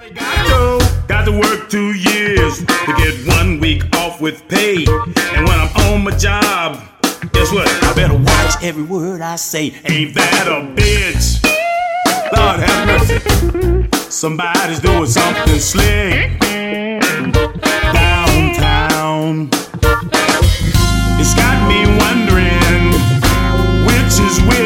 Got to work 2 years to get 1 week off with pay. And when I'm on my job, guess what? I better watch every word I say. Ain't that a bitch? Lord have mercy. Somebody's doing something slick downtown. It's got me wondering which is which.